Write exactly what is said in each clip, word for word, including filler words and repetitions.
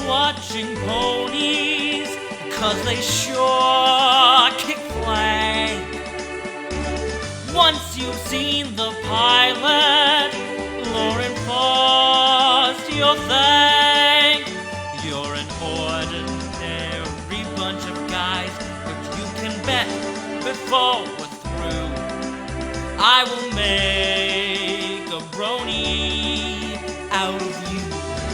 watching ponies, 'cause they sure kick flank. Once you've seen the pilot, Lauren Faust, you'll thank. You're an ordinary bunch of guys, but you can bet before we're through, I will make a brony out of you.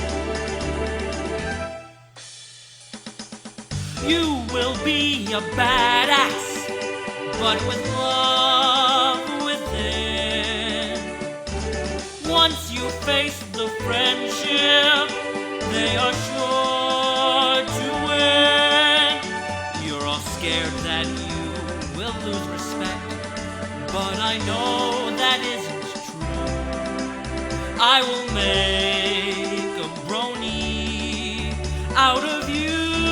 You will be a badass, but with love within. Once you face the friendship, they are sure to win. You're all scared that you will lose respect, but I know that isn't true. I will make a brony out of you.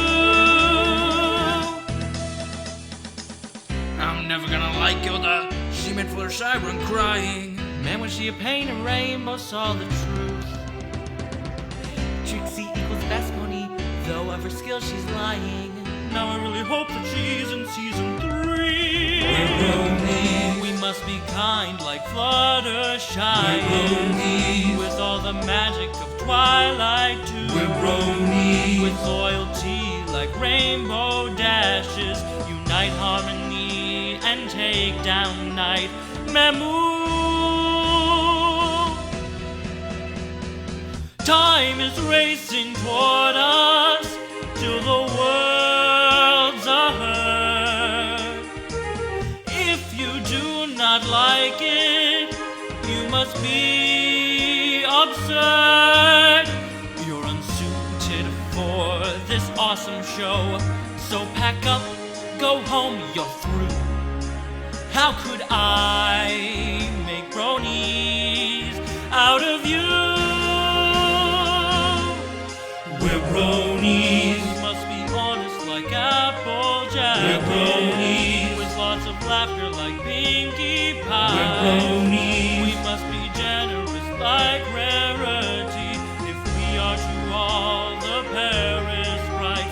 I'm never gonna like Gilda. She meant for Siren crying. Man, was she a pain, a rainbow saw the truth. Trixie equals best pony, though of her skill she's lying. Now I really hope that she's in season three. We're bronies. We must be kind like Fluttershy. We're bronies. With all the magic of Twilight too. We're bronies. With loyalty like Rainbow Dashes. Unite harmony and take down night. Mamu. Time is racing toward us till the world's a hurt. If you do not like it, you must be absurd. You're unsuited for this awesome show, so pack up, go home, you're through. How could I make bronies out of you? We're bronies. Must be honest like Applejack. We're bronies. With lots of laughter like Pinkie Pie. We're bronies. We must be generous like Rarity. If we are to all the Paris rights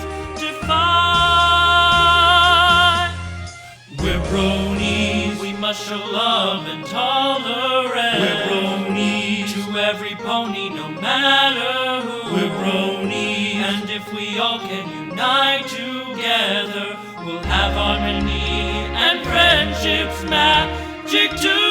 defy. We're bronies. We must show love and tolerance. We're bronies. To every pony, no matter who. We're bronies. And if we all can unite together, we'll have harmony and friendship's magic too.